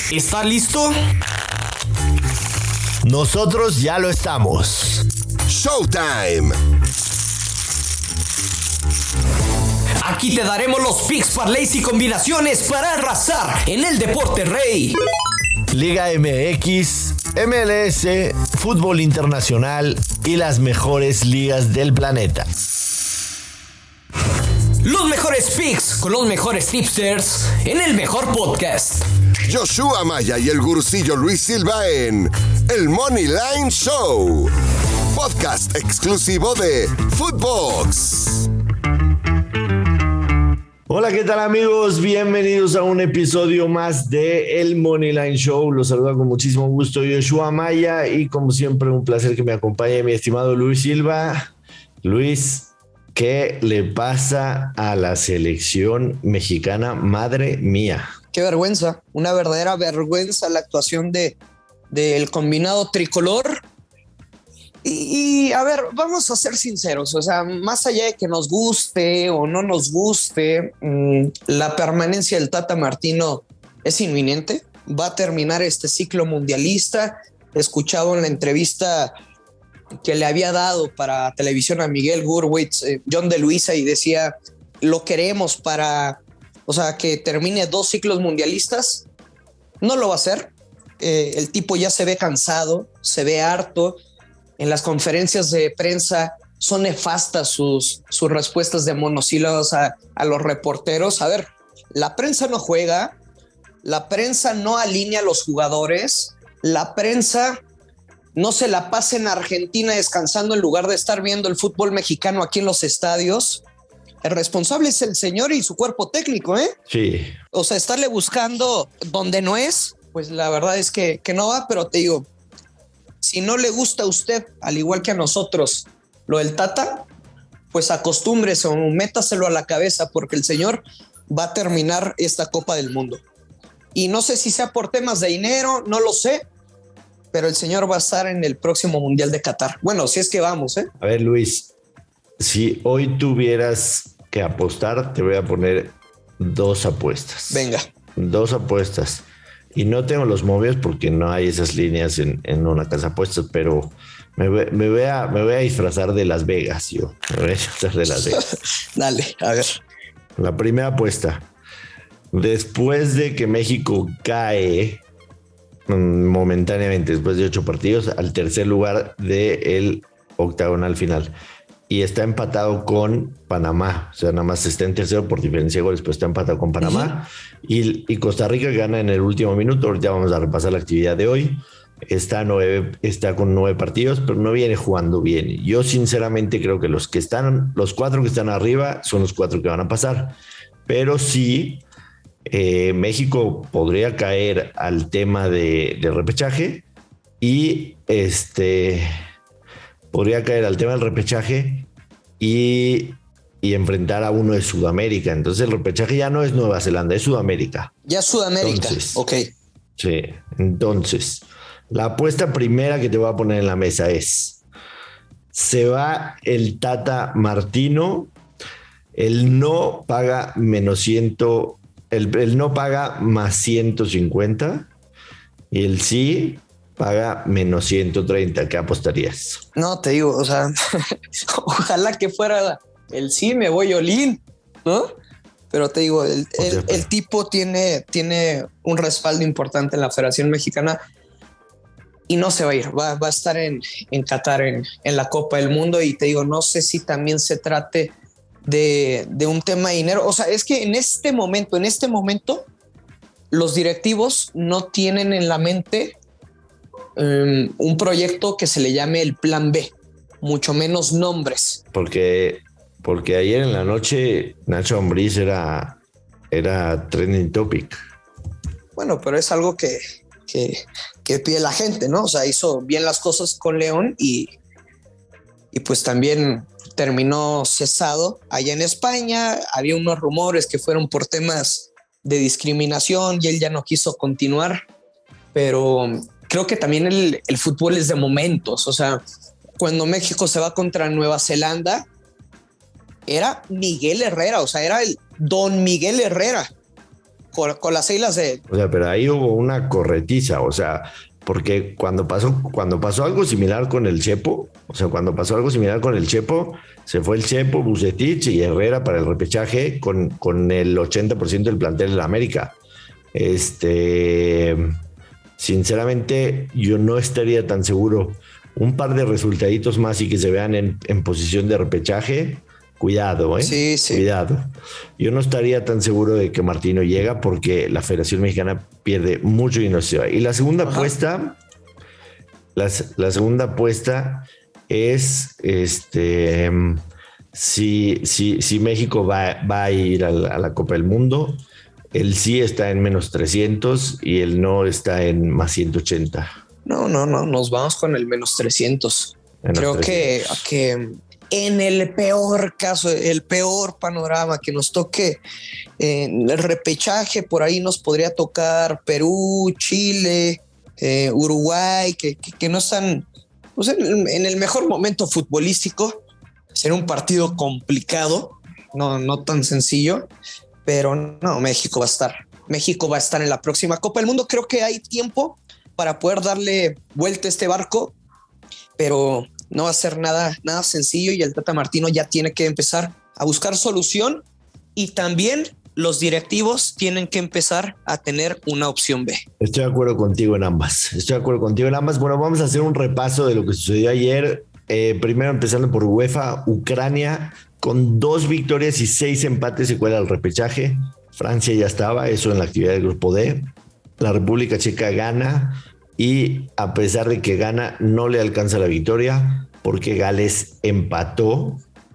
¿Está listo? Nosotros ya lo estamos. Showtime. Aquí te daremos los picks, parlays y combinaciones para arrasar en el deporte rey. Liga MX, MLS, fútbol internacional y las mejores ligas del planeta. Los mejores picks con los mejores tipsters en el mejor podcast. Joshua Maya y el gurucillo Luis Silva en el Money Line Show. Podcast exclusivo de Footbox. Hola, ¿qué tal amigos? Bienvenidos a un episodio más de El Moneyline Show. Los saluda con muchísimo gusto Joshua Maya y como siempre un placer que me acompañe mi estimado Luis Silva. Luis, ¿qué le pasa a la selección mexicana? Madre mía. Qué vergüenza, una verdadera vergüenza la actuación del combinado tricolor. Y a ver, vamos a ser sinceros, o sea, más allá de que nos guste o no nos guste, la permanencia del Tata Martino es inminente, va a terminar este ciclo mundialista. Escuchaba en la entrevista que le había dado para televisión a Miguel Gurwitz, John de Luisa, y decía, lo queremos para, o sea, que termine 2 ciclos mundialistas. No lo va a hacer, el tipo ya se ve cansado, se ve harto. En las conferencias de prensa son nefastas sus respuestas de monosílabos a los reporteros. A ver, la prensa no juega, la prensa no alinea a los jugadores, la prensa no se la pasa en Argentina descansando en lugar de estar viendo el fútbol mexicano aquí en los estadios. El responsable es el señor y su cuerpo técnico, ¿eh? Sí. O sea, estarle buscando donde no es, pues la verdad es que no va, pero te digo, si no le gusta a usted, al igual que a nosotros, lo del Tata, pues acostúmbrese o métaselo a la cabeza porque el señor va a terminar esta Copa del Mundo. Y no sé si sea por temas de dinero, no lo sé, pero el señor va a estar en el próximo Mundial de Qatar. Bueno, si es que vamos, ¿eh? A ver, Luis, si hoy tuvieras que apostar, te voy a poner 2 apuestas. Venga. 2 apuestas. Y no tengo los móviles porque no hay esas líneas en una casa de apuestas, pero me voy a disfrazar de Las Vegas, yo. Me voy a disfrazar de Las Vegas. Dale, a ver. La primera apuesta. Después de que México cae momentáneamente, después de 8 partidos, al tercer lugar del octagonal final. Y está empatado con Panamá. O sea, nada más está en tercero por diferencia de goles, pero está empatado con Panamá. Y Costa Rica gana en el último minuto. Ahorita vamos a repasar la actividad de hoy. Está con 9 partidos, pero no viene jugando bien. Yo sinceramente creo que los 4 que están arriba son los 4 que van a pasar. Pero sí, México podría caer al tema de repechaje y podría caer al tema del repechaje y enfrentar a uno de Sudamérica. Entonces el repechaje ya no es Nueva Zelanda, es Sudamérica. Ya Sudamérica, entonces, ok. Sí, entonces la apuesta primera que te voy a poner en la mesa es: se va el Tata Martino, el no paga menos 100, el no paga más 150 y el sí paga menos 130. ¿Qué apostarías? No, te digo, o sea, ojalá que fuera el sí, me voy all-in, ¿no? Pero te digo, el tipo tiene un respaldo importante en la Federación Mexicana y no se va a ir, va a estar en Qatar en la Copa del Mundo. Y te digo, no sé si también se trate de un tema de dinero. O sea, es que en este momento, los directivos no tienen en la mente un proyecto que se le llame el Plan B, mucho menos nombres. Porque ayer en la noche Nacho Ambriz era trending topic. Bueno, pero es algo que pide la gente, ¿no? O sea, hizo bien las cosas con León y pues también terminó cesado allá en España. Había unos rumores que fueron por temas de discriminación y él ya no quiso continuar, pero creo que también el fútbol es de momentos. O sea, cuando México se va contra Nueva Zelanda, era Miguel Herrera, o sea, era el don Miguel Herrera con las Islas de... O sea, pero ahí hubo una corretiza, o sea, porque cuando pasó algo similar con el Chepo, se fue el Chepo, Vucetich y Herrera para el repechaje con el 80% del plantel de la América. Sinceramente, yo no estaría tan seguro. Un par de resultaditos más y que se vean en posición de repechaje. Cuidado, Sí. Cuidado. Yo no estaría tan seguro de que Martino llega porque la Federación Mexicana pierde mucho dinero. Y la segunda apuesta, la segunda apuesta es si México va a ir a la Copa del Mundo. El sí está en menos 300 y el no está en más 180. No, nos vamos con el menos 300. Creo 300. que en el peor caso, el peor panorama que nos toque en el repechaje, por ahí nos podría tocar Perú, Chile, Uruguay, que no están pues, en el mejor momento futbolístico. Será un partido complicado, no tan sencillo, pero no, México va a estar en la próxima Copa del Mundo. Creo que hay tiempo para poder darle vuelta a este barco, pero no va a ser nada sencillo y el Tata Martino ya tiene que empezar a buscar solución y también los directivos tienen que empezar a tener una opción B. Estoy de acuerdo contigo en ambas. Bueno, vamos a hacer un repaso de lo que sucedió ayer. Primero empezando por UEFA, Ucrania con 2 victorias y 6 empates se cuela al repechaje. Francia ya estaba, eso en la actividad del grupo D. La República Checa gana y a pesar de que gana no le alcanza la victoria porque Gales empató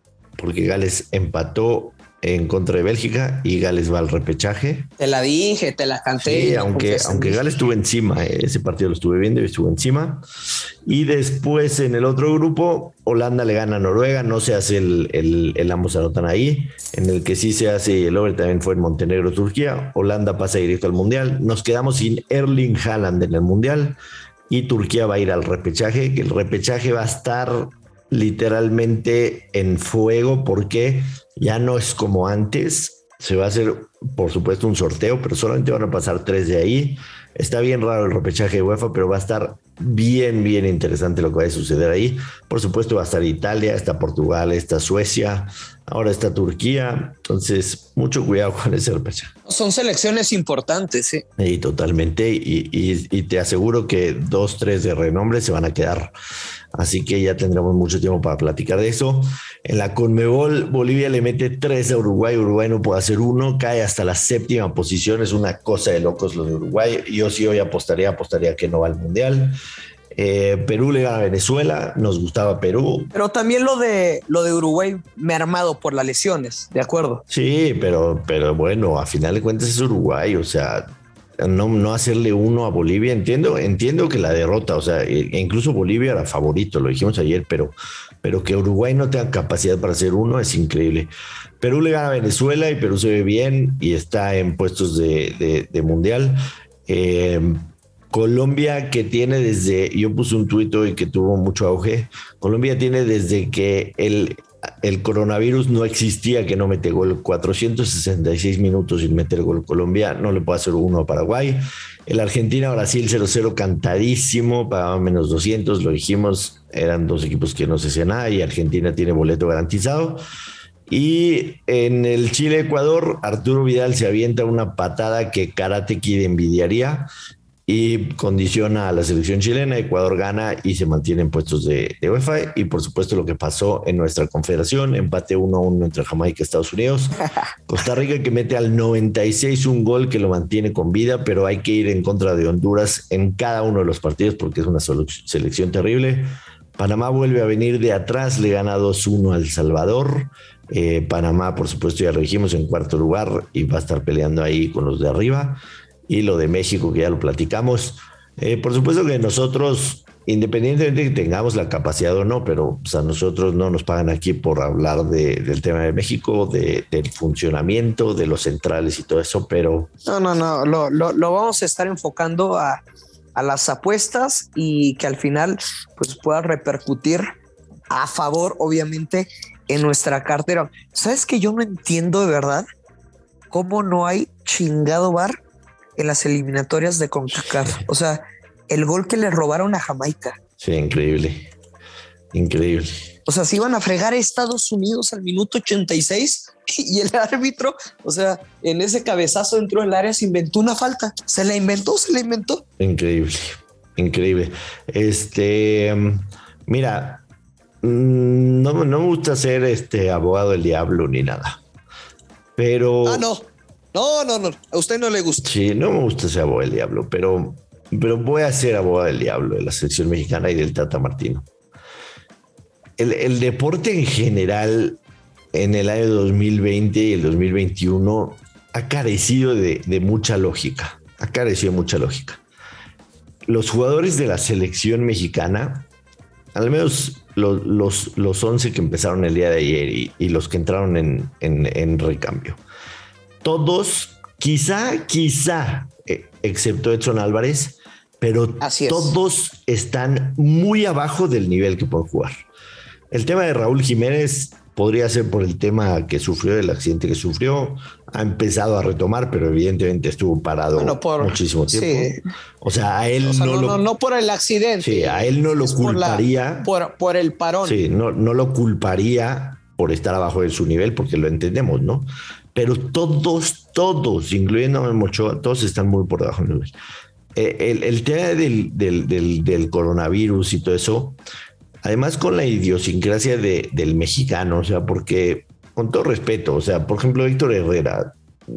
en contra de Bélgica y Gales va al repechaje. Te la dije, te la canté. Sí, aunque Gales estuvo encima, ese partido lo estuve viendo y estuvo encima. Y después en el otro grupo, Holanda le gana a Noruega, no se hace el ambos anotan ahí. En el que sí se hace el over también fue en Montenegro, Turquía. Holanda pasa directo al Mundial. Nos quedamos sin Erling Haaland en el Mundial y Turquía va a ir al repechaje, que el repechaje va a estar literalmente en fuego porque ya no es como antes. Se va a hacer, por supuesto, un sorteo, pero solamente van a pasar 3 de ahí. Está bien raro el repechaje de UEFA, pero va a estar bien interesante lo que va a suceder ahí. Por supuesto va a estar Italia, está Portugal, está Suecia, ahora está Turquía. Entonces, mucho cuidado con ese repechaje. Son selecciones importantes, sí. Y totalmente, y te aseguro que 2-3 de renombre se van a quedar. Así que ya tendremos mucho tiempo para platicar de eso. En la Conmebol, Bolivia le mete 3 a Uruguay. Uruguay no puede hacer 1, cae hasta la 7ª posición. Es una cosa de locos lo de Uruguay. Yo sí hoy apostaría que no va al Mundial. Perú le gana a Venezuela, nos gustaba Perú. Pero también lo de Uruguay mermado por las lesiones, ¿de acuerdo? Sí, pero bueno, a final de cuentas es Uruguay, o sea, no hacerle 1 a Bolivia. Entiendo que la derrota, o sea, incluso Bolivia era favorito, lo dijimos ayer, pero que Uruguay no tenga capacidad para hacer 1 es increíble. Perú le gana a Venezuela y Perú se ve bien y está en puestos de mundial. Colombia, que tiene yo puse un tuit hoy que tuvo mucho auge. Colombia tiene desde que el coronavirus no existía que no mete gol. 466 minutos sin meter gol. Colombia no le puede hacer 1 a Paraguay. El Argentina-Brasil 0-0 cantadísimo, pagaba menos 200, lo dijimos, eran 2 equipos que no se hacía nada y Argentina tiene boleto garantizado. Y en el Chile-Ecuador, Arturo Vidal se avienta una patada que Karate Kid envidiaría y condiciona a la selección chilena. Ecuador gana y se mantiene en puestos de UEFA. Y por supuesto lo que pasó en nuestra confederación, empate 1-1 entre Jamaica y Estados Unidos. Costa Rica, que mete al 96 un gol que lo mantiene con vida, pero hay que ir en contra de Honduras en cada uno de los partidos porque es una selección terrible. Panamá vuelve a venir de atrás, le gana 2-1 al Salvador. Panamá, por supuesto, ya lo dijimos, en 4º lugar y va a estar peleando ahí con los de arriba. Y lo de México, que ya lo platicamos. Por supuesto que nosotros, independientemente de que tengamos la capacidad o no, pero pues, a nosotros no nos pagan aquí por hablar del tema de México, del funcionamiento, de los centrales y todo eso, pero... No, lo vamos a estar enfocando a las apuestas y que al final pues pueda repercutir a favor, obviamente, en nuestra cartera. ¿Sabes que yo no entiendo de verdad cómo no hay chingado VAR en las eliminatorias de CONCACAF. O sea, el gol que le robaron a Jamaica. Sí, increíble. Increíble. O sea, se iban a fregar a Estados Unidos al minuto 86 y el árbitro, o sea, en ese cabezazo dentro del área se inventó una falta. Se la inventó. Increíble. Mira, no me gusta ser abogado del diablo ni nada. Pero. No. A usted no le gusta. Sí, no me gusta ser abogado del diablo, pero voy a ser abogado del diablo de la selección mexicana y del Tata Martino. El deporte en general en el año 2020 y el 2021 ha carecido de mucha lógica. Los jugadores de la selección mexicana, al menos los 11 que empezaron el día de ayer y los que entraron en recambio, todos, quizá, excepto Edson Álvarez, pero todos están muy abajo del nivel que pueden jugar. El tema de Raúl Jiménez podría ser por el tema que sufrió, el accidente que sufrió. Ha empezado a retomar, pero evidentemente estuvo parado muchísimo tiempo. Sí. O sea, a él no por el accidente. Sí, a él no lo culparía. Por el parón. Sí, no lo culparía por estar abajo de su nivel, porque lo entendemos, ¿no? Pero todos, incluyendo a Memo Ochoa, todos están muy por debajo del nivel. El tema del coronavirus y todo eso, además con la idiosincrasia del mexicano, o sea, porque con todo respeto, o sea, por ejemplo, Héctor Herrera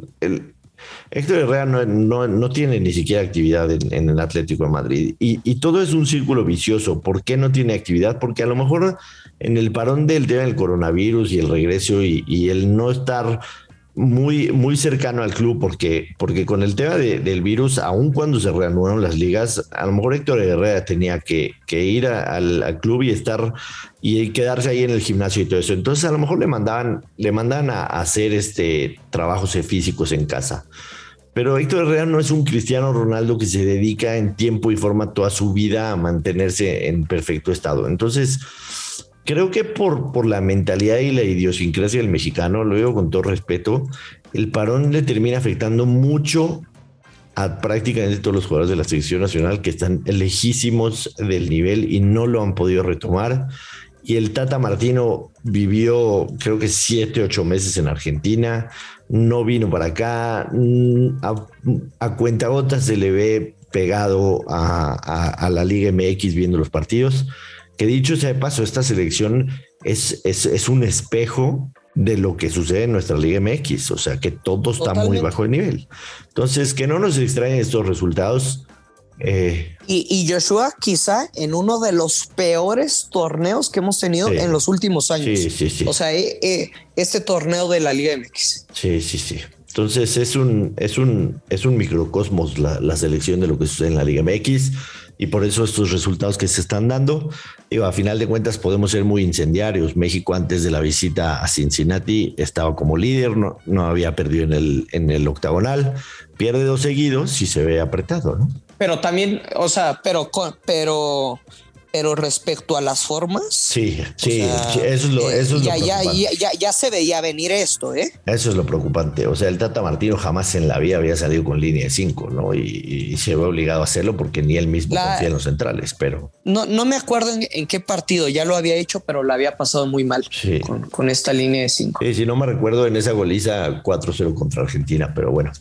no tiene ni siquiera actividad en el Atlético de Madrid y todo es un círculo vicioso. ¿Por qué no tiene actividad? Porque a lo mejor en el parón del tema del coronavirus y el regreso y el no estar muy cercano al club, porque con el tema del virus, aun cuando se reanudaron las ligas, a lo mejor Héctor Herrera tenía que ir al club y estar y quedarse ahí en el gimnasio y todo eso. Entonces a lo mejor le mandaban a hacer trabajos físicos en casa. Pero Héctor Herrera no es un Cristiano Ronaldo que se dedica en tiempo y forma toda su vida a mantenerse en perfecto estado. Entonces creo que por la mentalidad y la idiosincrasia del mexicano, lo digo con todo respeto, el parón le termina afectando mucho a prácticamente todos los jugadores de la selección nacional que están lejísimos del nivel y no lo han podido retomar. Y el Tata Martino vivió, creo que 7-8 meses en Argentina, no vino para acá, a cuentagotas se le ve pegado a la Liga MX viendo los partidos. Que dicho sea de paso, esta selección es un espejo de lo que sucede en nuestra Liga MX, o sea que todo está muy bajo de nivel. Entonces, que no nos extrañen estos resultados. Y Joshua, quizá en uno de los peores torneos que hemos tenido en los últimos años. Sí. O sea, este torneo de la Liga MX. Sí. Entonces es un microcosmos la selección de lo que sucede en la Liga MX. Y por eso estos resultados que se están dando, a final de cuentas podemos ser muy incendiarios. México antes de la visita a Cincinnati estaba como líder, no había perdido en el octagonal, pierde 2 seguidos y se ve apretado, ¿no? Pero también, o sea, pero respecto a las formas. Sí, eso es lo preocupante. Ya se veía venir esto, ¿eh? Eso es lo preocupante. O sea, el Tata Martino jamás en la vida había salido con línea de 5, ¿no? Y se ve obligado a hacerlo porque ni él mismo confía en los centrales, pero. No me acuerdo en qué partido ya lo había hecho, pero la había pasado muy mal con esta línea de 5. Sí, si no me recuerdo en esa goliza 4-0 contra Argentina, pero bueno.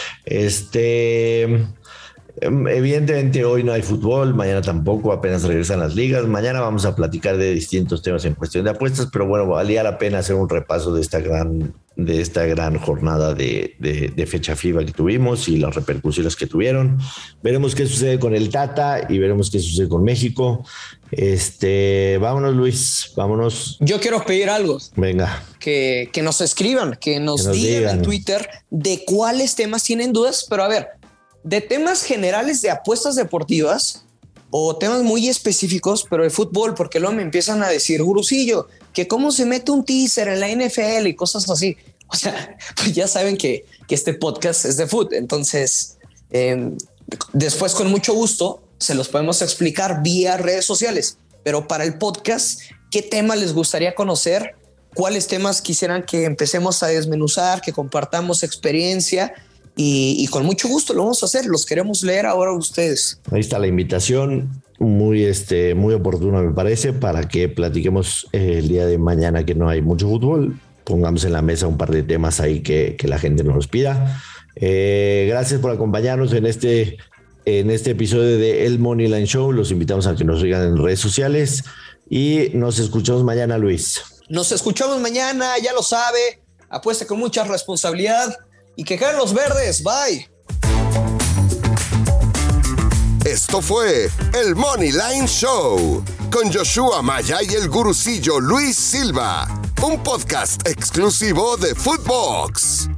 Evidentemente hoy no hay fútbol, mañana tampoco, apenas regresan las ligas. Mañana vamos a platicar de distintos temas en cuestión de apuestas, pero bueno, valía la pena hacer un repaso de esta gran jornada de fecha FIFA que tuvimos y las repercusiones que tuvieron. Veremos qué sucede con el Tata y veremos qué sucede con México. Vámonos, Luis, vámonos. Yo quiero pedir algo. Venga. Que nos escriban, que nos digan en Twitter de cuáles temas tienen dudas, pero a ver, de temas generales de apuestas deportivas o temas muy específicos, pero de fútbol, porque luego me empiezan a decir, Gurusillo, que cómo se mete un teaser en la NFL y cosas así. O sea, pues ya saben que este podcast es de fútbol. Entonces, después con mucho gusto se los podemos explicar vía redes sociales. Pero para el podcast, ¿qué tema les gustaría conocer? ¿Cuáles temas quisieran que empecemos a desmenuzar, que compartamos experiencia? y con mucho gusto lo vamos a hacer. Los queremos leer ahora ustedes. Ahí está la invitación, muy oportuna me parece, para que platiquemos el día de mañana, que no hay mucho fútbol. Pongamos en la mesa un par de temas ahí que la gente nos pida. Gracias por acompañarnos en este episodio de El Money Line Show. Los invitamos a que nos sigan en redes sociales y nos escuchamos mañana, Luis. Nos escuchamos mañana, ya lo sabe. Apueste con mucha responsabilidad y que ganen los verdes. Bye. Esto fue el Money Line Show con Joshua Maya y el gurusillo Luis Silva, un podcast exclusivo de Footbox.